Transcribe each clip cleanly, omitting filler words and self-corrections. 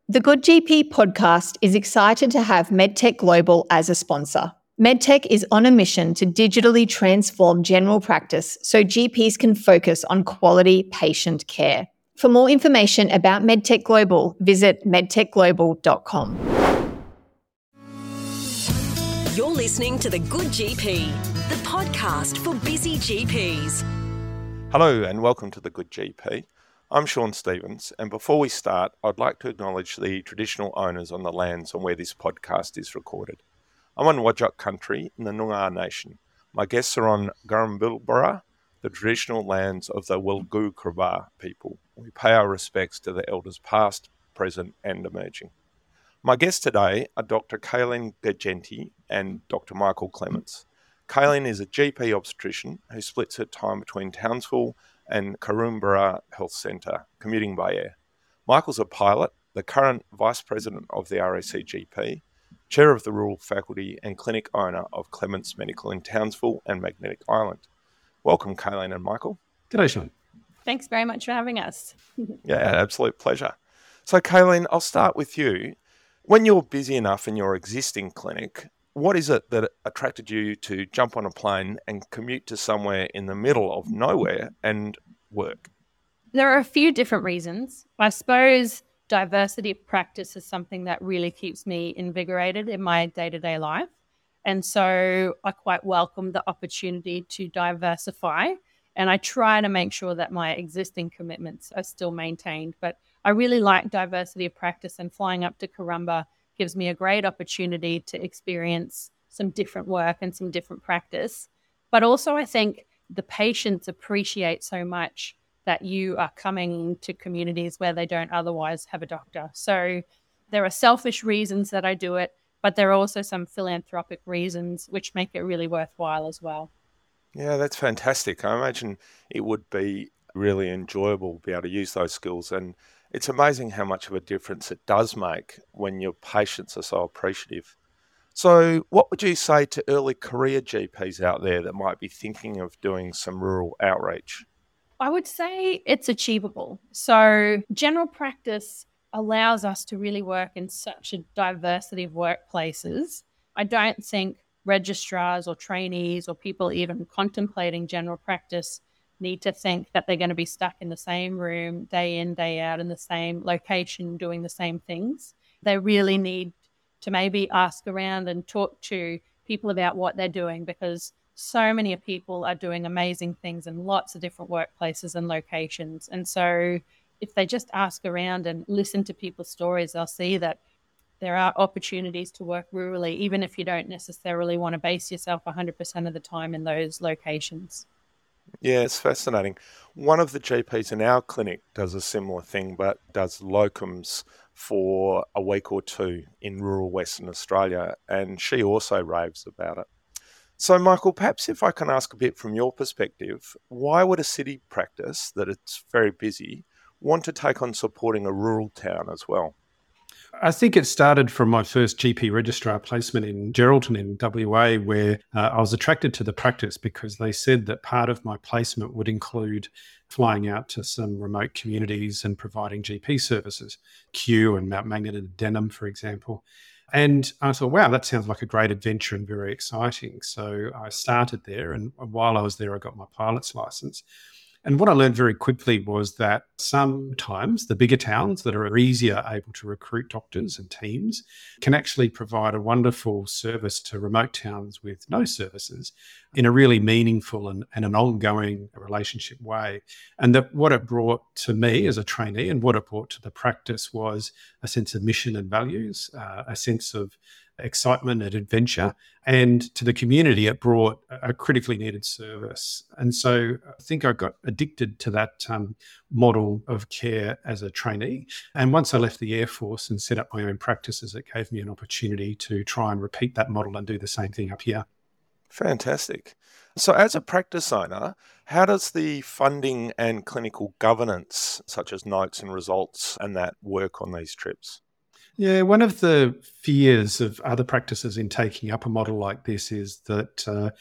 The Good GP podcast is excited to have MedTech Global as a sponsor. MedTech is on a mission to digitally transform general practice so GPs can focus on quality patient care. For more information about MedTech Global, visit medtechglobal.com. You're listening to The Good GP, the podcast for busy GPs. Hello and welcome to The Good GP. I'm Sean Stevens, and before we start, I'd like to acknowledge the traditional owners on the lands on where this podcast is recorded. I'm on Whadjuk country in the Noongar Nation. My guests are on Gurrumbilbara, the traditional lands of the Wilgoo people. We pay our respects to the elders past, present and emerging. My guests today are Dr. Kayleen Gurgenti and Dr. Michael Clements. Kayleen is a GP obstetrician who splits her time between Townsville and Gurrumbilbara Health Centre, commuting by air. Michael's a pilot, the current Vice President of the RACGP, Chair of the Rural Faculty and Clinic owner of Clements Medical in Townsville and Magnetic Island. Welcome, Kayleen and Michael. G'day, Sean. Thanks very much for having us. Yeah, absolute pleasure. So, Kayleen, I'll start with you. When you're busy enough in your existing clinic, what is it that attracted you to jump on a plane and commute to somewhere in the middle of nowhere and work? There are a few different reasons. I suppose diversity of practice is something that really keeps me invigorated in my day-to-day life. And so I quite welcome the opportunity to diversify. And I try to make sure that my existing commitments are still maintained. But I really like diversity of practice, and flying up to Gurrumbilbara gives me a great opportunity to experience some different work and some different practice. But also I think the patients appreciate so much that you are coming to communities where they don't otherwise have a doctor. So there are selfish reasons that I do it, but there are also some philanthropic reasons which make it really worthwhile as well. Yeah, that's fantastic. I imagine it would be really enjoyable to be able to use those skills, and it's amazing how much of a difference it does make when your patients are so appreciative. So what would you say to early career GPs out there that might be thinking of doing some rural outreach? I would say it's achievable. So general practice allows us to really work in such a diversity of workplaces. I don't think registrars or trainees or people even contemplating general practice need to think that they're going to be stuck in the same room day in, day out in the same location doing the same things. They really need to maybe ask around and talk to people about what they're doing, because so many people are doing amazing things in lots of different workplaces and locations. And so if they just ask around and listen to people's stories, they'll see that there are opportunities to work rurally, even if you don't necessarily want to base yourself 100% of the time in those locations. Yeah, it's fascinating. One of the GPs in our clinic does a similar thing, but does locums for a week or two in rural Western Australia, and she also raves about it. So, Michael, perhaps if I can ask a bit from your perspective, why would a city practice that it's very busy want to take on supporting a rural town as well? I think it started from my first GP registrar placement in Geraldton in WA, where I was attracted to the practice because they said that part of my placement would include flying out to some remote communities and providing GP services, Kew and Mount Magnet and Denham, for example. And I thought, wow, that sounds like a great adventure and very exciting. So I started there, and while I was there, I got my pilot's license. And what I learned very quickly was that sometimes the bigger towns that are easier able to recruit doctors and teams can actually provide a wonderful service to remote towns with no services in a really meaningful and an ongoing relationship way. And that what it brought to me as a trainee and what it brought to the practice was a sense of mission and values, a sense of excitement and adventure. And to the community, it brought a critically needed service. And so I think I got addicted to that model of care as a trainee. And once I left the Air Force and set up my own practices, it gave me an opportunity to try and repeat that model and do the same thing up here. Fantastic. So as a practice owner, how does the funding and clinical governance, such as notes and results and that, work on these trips? Yeah, one of the fears of other practices in taking up a model like this is that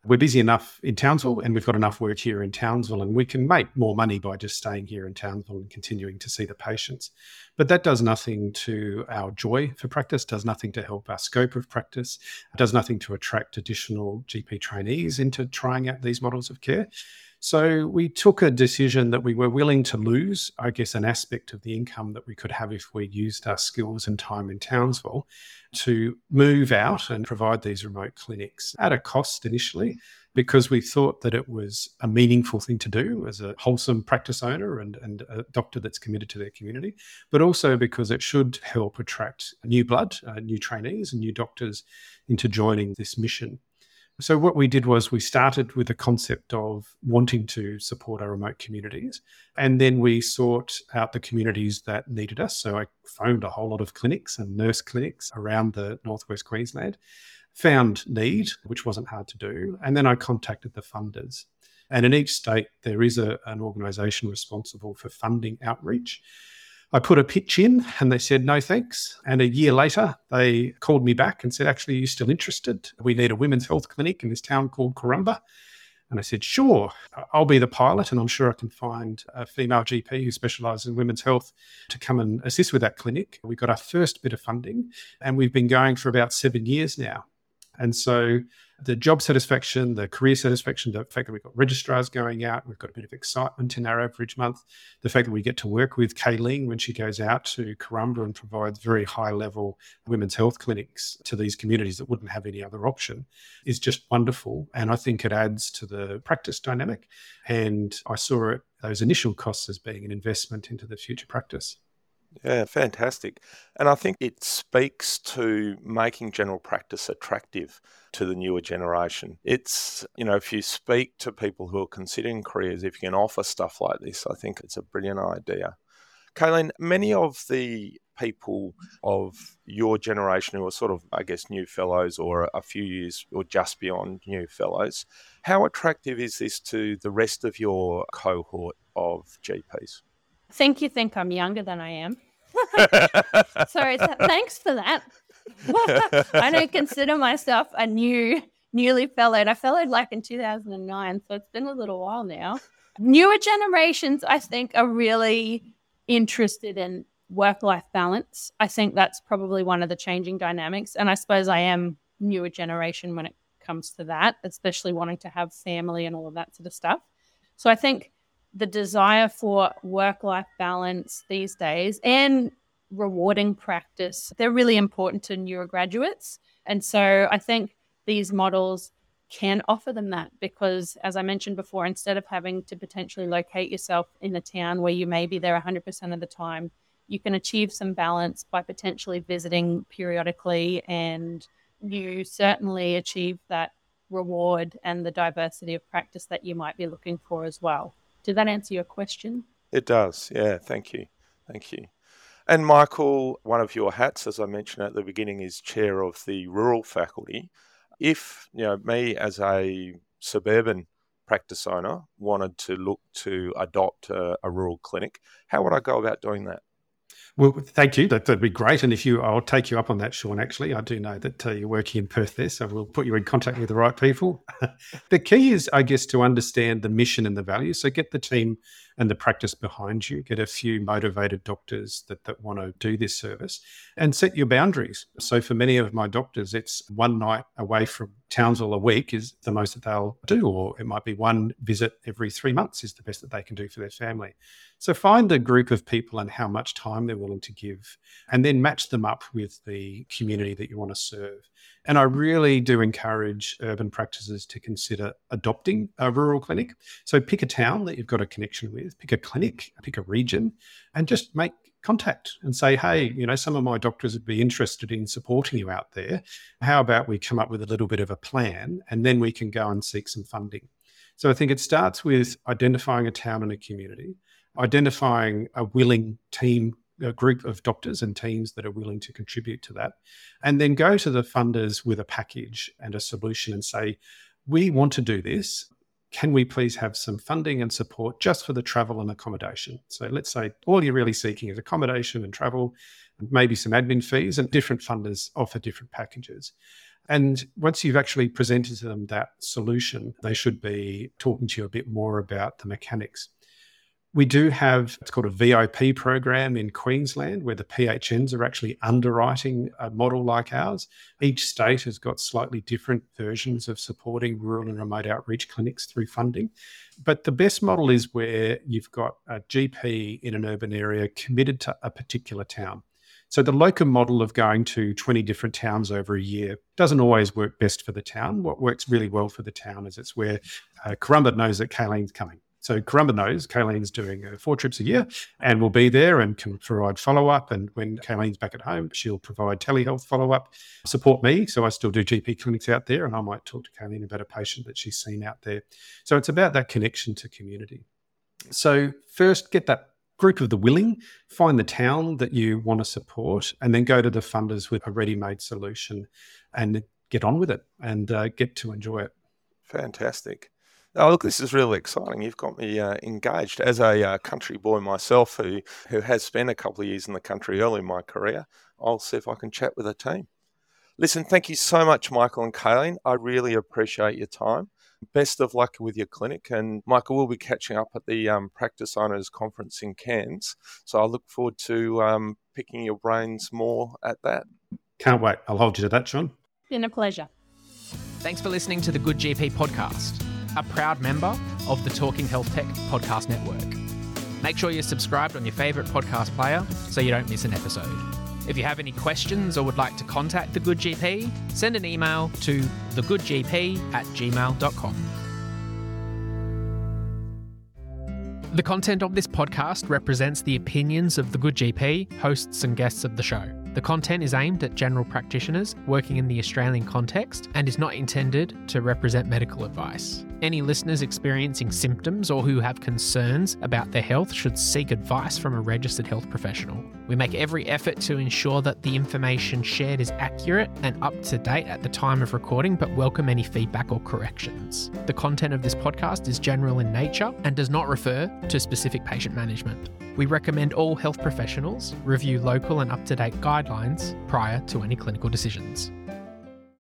we're busy enough in Townsville and we've got enough work here in Townsville and we can make more money by just staying here in Townsville and continuing to see the patients. But that does nothing to our joy for practice, does nothing to help our scope of practice, does nothing to attract additional GP trainees into trying out these models of care. So we took a decision that we were willing to lose, I guess, an aspect of the income that we could have if we used our skills and time in Townsville to move out and provide these remote clinics at a cost initially, because we thought that it was a meaningful thing to do as a wholesome practice owner and a doctor that's committed to their community, but also because it should help attract new blood, new trainees and new doctors into joining this mission. So what we did was we started with the concept of wanting to support our remote communities, and then we sought out the communities that needed us. So I phoned a whole lot of clinics and nurse clinics around the northwest Queensland, found need, which wasn't hard to do, and then I contacted the funders. And in each state, there is an organisation responsible for funding outreach. I put a pitch in and they said, no, thanks. And a year later, they called me back and said, actually, are you still interested? We need a women's health clinic in this town called Corumba. And I said, sure, I'll be the pilot and I'm sure I can find a female GP who specialises in women's health to come and assist with that clinic. We got our first bit of funding and we've been going for about 7 years now. And so the job satisfaction, the career satisfaction, the fact that we've got registrars going out, we've got a bit of excitement in our average month, the fact that we get to work with Kayleen when she goes out to Corumba and provides very high-level women's health clinics to these communities that wouldn't have any other option is just wonderful. And I think it adds to the practice dynamic. And I saw those initial costs as being an investment into the future practice. Yeah, fantastic. And I think it speaks to making general practice attractive to the newer generation. It's, if you speak to people who are considering careers, if you can offer stuff like this, I think it's a brilliant idea. Kayleen, many of the people of your generation who are sort of, I guess, new fellows or a few years or just beyond new fellows, how attractive is this to the rest of your cohort of GPs? I think you think I'm younger than I am. So thanks for that. I don't consider myself a newly fellowed. I fellowed like in 2009, so it's been a little while now. Newer generations, I think, are really interested in work-life balance. I think that's probably one of the changing dynamics. And I suppose I am newer generation when it comes to that, especially wanting to have family and all of that sort of stuff. So I think the desire for work-life balance these days and rewarding practice, they're really important to newer graduates. And so I think these models can offer them that because, as I mentioned before, instead of having to potentially locate yourself in a town where you may be there 100% of the time, you can achieve some balance by potentially visiting periodically, and you certainly achieve that reward and the diversity of practice that you might be looking for as well. Did that answer your question? It does. Yeah, thank you. Thank you. And Michael, one of your hats, as I mentioned at the beginning, is chair of the rural faculty. If, me as a suburban practice owner wanted to look to adopt a rural clinic, how would I go about doing that? Well, thank you. That'd be great. And I'll take you up on that, Sean, actually. I do know that you're working in Perth there, so we'll put you in contact with the right people. The key is, I guess, to understand the mission and the values. So get the team and the practice behind you, get a few motivated doctors that want to do this service, and set your boundaries. So for many of my doctors, it's one night away from Townsville a week is the most that they'll do, or it might be one visit every 3 months is the best that they can do for their family. So find a group of people and how much time they're willing to give, and then match them up with the community that you want to serve. And I really do encourage urban practices to consider adopting a rural clinic. So pick a town that you've got a connection with, pick a clinic, pick a region, and just make contact and say, hey, some of my doctors would be interested in supporting you out there. How about we come up with a little bit of a plan and then we can go and seek some funding. So I think it starts with identifying a town and a community, identifying a willing team, a group of doctors and teams that are willing to contribute to that, and then go to the funders with a package and a solution and say, we want to do this. Can we please have some funding and support just for the travel and accommodation? So let's say all you're really seeking is accommodation and travel, and maybe some admin fees, and different funders offer different packages. And once you've actually presented to them that solution, they should be talking to you a bit more about the mechanics. We do have what's called a VIP program in Queensland where the PHNs are actually underwriting a model like ours. Each state has got slightly different versions of supporting rural and remote outreach clinics through funding. But the best model is where you've got a GP in an urban area committed to a particular town. So the locum model of going to 20 different towns over a year doesn't always work best for the town. What works really well for the town is it's where Currumbin knows that Kayleen's coming. So Currumbin knows Kayleen's doing 4 trips a year and will be there and can provide follow-up. And when Kayleen's back at home, she'll provide telehealth follow-up, support me. So I still do GP clinics out there and I might talk to Kayleen about a patient that she's seen out there. So it's about that connection to community. So first, get that group of the willing, find the town that you want to support, and then go to the funders with a ready-made solution and get on with it and get to enjoy it. Fantastic. Oh, look, this is really exciting. You've got me engaged. As a country boy myself who has spent a couple of years in the country early in my career, I'll see if I can chat with a team. Listen, thank you so much, Michael and Kayleen. I really appreciate your time. Best of luck with your clinic. And Michael, we'll be catching up at the Practice Owners Conference in Cairns. So I look forward to picking your brains more at that. Can't wait. I'll hold you to that, Sean. Been a pleasure. Thanks for listening to the Good GP podcast, a proud member of the Talking Health Tech podcast network. Make sure you're subscribed on your favourite podcast player so you don't miss an episode. If you have any questions or would like to contact The Good GP, send an email to thegoodgp@gmail.com. The content of this podcast represents the opinions of The Good GP, hosts and guests of the show. The content is aimed at general practitioners working in the Australian context and is not intended to represent medical advice. Any listeners experiencing symptoms or who have concerns about their health should seek advice from a registered health professional. We make every effort to ensure that the information shared is accurate and up to date at the time of recording, but welcome any feedback or corrections. The content of this podcast is general in nature and does not refer to specific patient management. We recommend all health professionals review local and up-to-date guidelines prior to any clinical decisions.